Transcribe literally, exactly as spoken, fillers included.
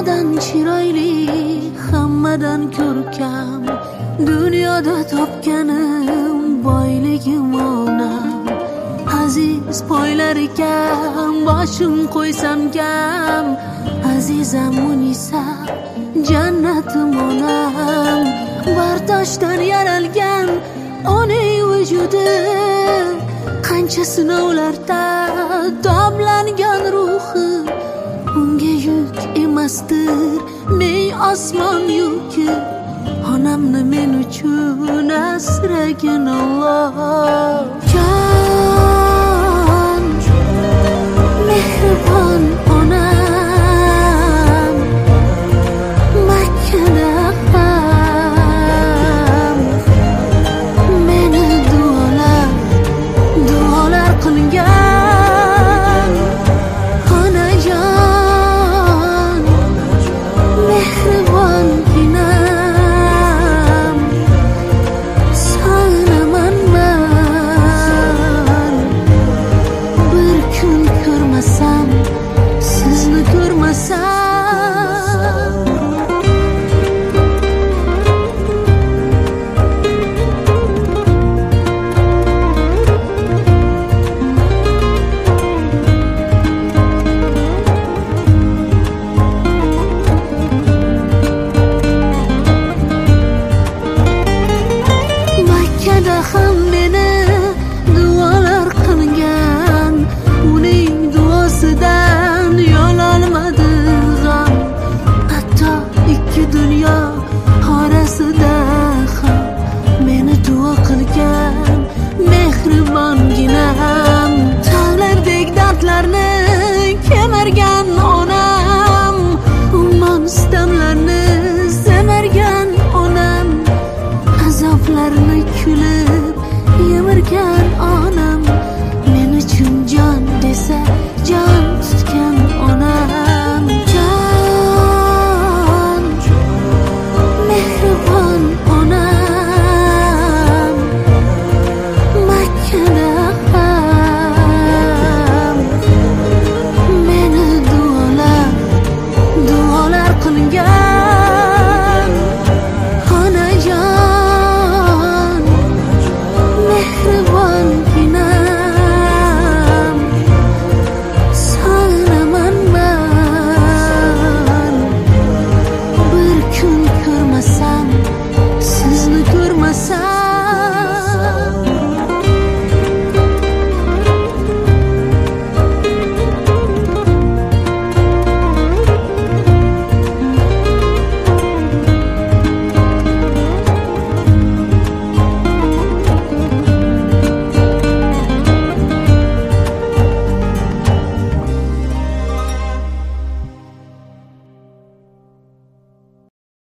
hammadan chiroyli, hammadan ko'rkam, dunyoda topganim boyligim onam. Aziz poylar ekan, boshim qo'ysam kam, azizam Munisa, jannatim onam. Bardoshdan yaralgan onang vujudi, qancha sinovlarda damlangan ruhi, unga yuk emasdir ming osmon yuki. Onamni men uchun asragin Alloh.